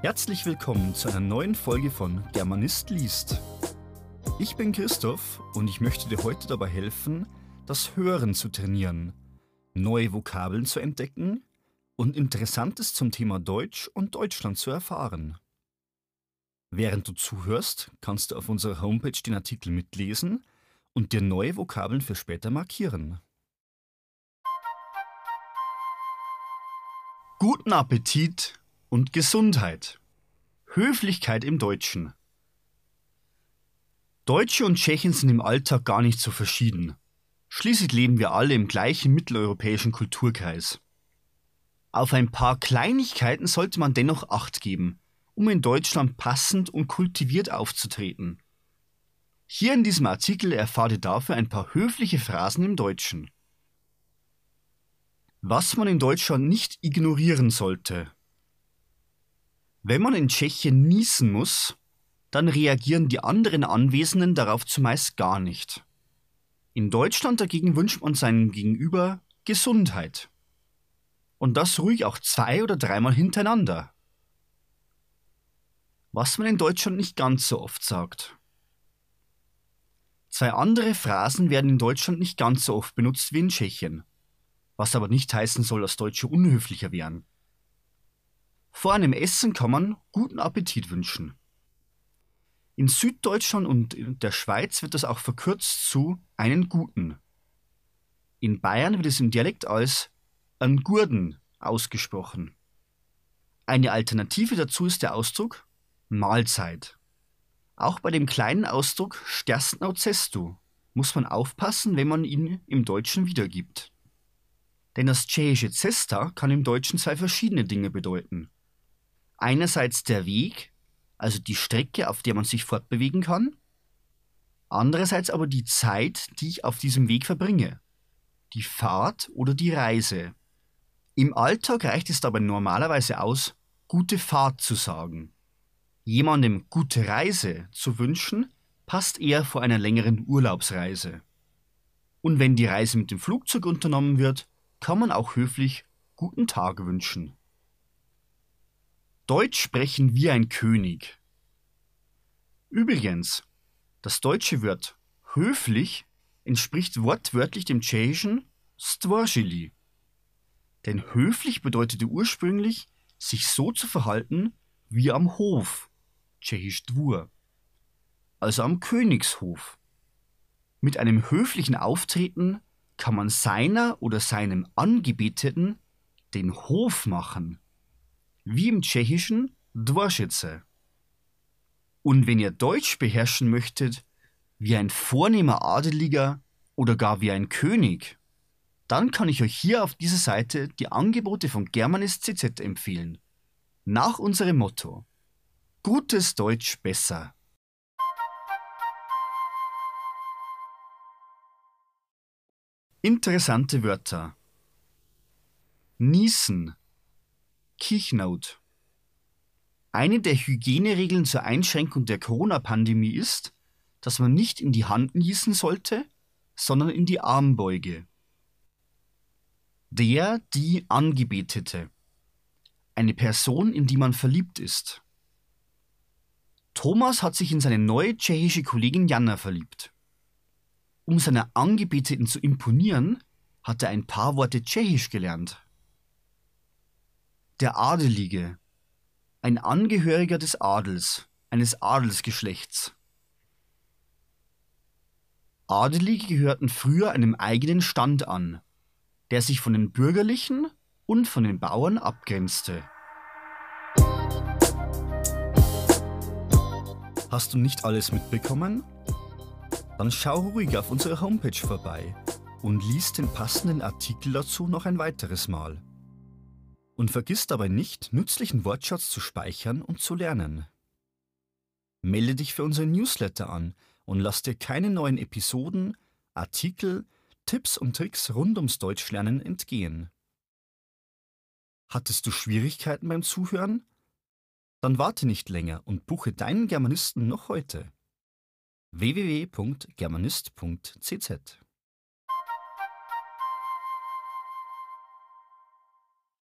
Herzlich willkommen zu einer neuen Folge von Germanist liest. Ich bin Christoph und ich möchte dir heute dabei helfen, das Hören zu trainieren, neue Vokabeln zu entdecken und Interessantes zum Thema Deutsch und Deutschland zu erfahren. Während du zuhörst, kannst du auf unserer Homepage den Artikel mitlesen und dir neue Vokabeln für später markieren. Guten Appetit und Gesundheit. Höflichkeit im Deutschen. Deutsche und Tschechen sind im Alltag gar nicht so verschieden. Schließlich leben wir alle im gleichen mitteleuropäischen Kulturkreis. Auf ein paar Kleinigkeiten sollte man dennoch Acht geben, um in Deutschland passend und kultiviert aufzutreten. Hier in diesem Artikel erfahrt ihr dafür ein paar höfliche Phrasen im Deutschen. Was man in Deutschland nicht ignorieren sollte. Wenn man in Tschechien niesen muss, dann reagieren die anderen Anwesenden darauf zumeist gar nicht. In Deutschland dagegen wünscht man seinem Gegenüber Gesundheit. Und das ruhig auch 2- oder 3-mal hintereinander. Was man in Deutschland nicht ganz so oft sagt. 2 andere Phrasen werden in Deutschland nicht ganz so oft benutzt wie in Tschechien, was aber nicht heißen soll, dass Deutsche unhöflicher wären. Vor einem Essen kann man guten Appetit wünschen. In Süddeutschland und in der Schweiz wird das auch verkürzt zu einen guten. In Bayern wird es im Dialekt als einen Gurden ausgesprochen. Eine Alternative dazu ist der Ausdruck Mahlzeit. Auch bei dem kleinen Ausdruck Sterstnau cestu muss man aufpassen, wenn man ihn im Deutschen wiedergibt. Denn das tschechische Cesta kann im Deutschen 2 verschiedene Dinge bedeuten. Einerseits der Weg, also die Strecke, auf der man sich fortbewegen kann. Andererseits aber die Zeit, die ich auf diesem Weg verbringe. Die Fahrt oder die Reise. Im Alltag reicht es dabei normalerweise aus, gute Fahrt zu sagen. Jemandem gute Reise zu wünschen, passt eher vor einer längeren Urlaubsreise. Und wenn die Reise mit dem Flugzeug unternommen wird, kann man auch höflich guten Tag wünschen. Deutsch sprechen wie ein König. Übrigens, das deutsche Wort höflich entspricht wortwörtlich dem tschechischen stvořilý. Denn höflich bedeutete ursprünglich, sich so zu verhalten wie am Hof, tschechisch dvůr, also am Königshof. Mit einem höflichen Auftreten kann man seiner oder seinem Angebeteten den Hof machen, wie im Tschechischen dvořice. Und wenn ihr Deutsch beherrschen möchtet, wie ein vornehmer Adeliger oder gar wie ein König, dann kann ich euch hier auf dieser Seite die Angebote von Germanist CZ empfehlen. Nach unserem Motto: Gutes Deutsch besser. Interessante Wörter. Niesen. Kichnauut. Eine der Hygieneregeln zur Einschränkung der Corona-Pandemie ist, dass man nicht in die Hand niesen sollte, sondern in die Armbeuge. Die Angebetete. Eine Person, in die man verliebt ist. Thomas hat sich in seine neue tschechische Kollegin Jana verliebt. Um seiner Angebeteten zu imponieren, hat er ein paar Worte Tschechisch gelernt. Der Adelige. Ein Angehöriger des Adels, eines Adelsgeschlechts. Adelige gehörten früher einem eigenen Stand an, der sich von den Bürgerlichen und von den Bauern abgrenzte. Hast du nicht alles mitbekommen? Dann schau ruhig auf unserer Homepage vorbei und lies den passenden Artikel dazu noch ein weiteres Mal. Und vergiss dabei nicht, nützlichen Wortschatz zu speichern und zu lernen. Melde dich für unseren Newsletter an und lass dir keine neuen Episoden, Artikel, Tipps und Tricks rund ums Deutschlernen entgehen. Hattest du Schwierigkeiten beim Zuhören? Dann warte nicht länger und buche deinen Germanisten noch heute. www.germanist.cz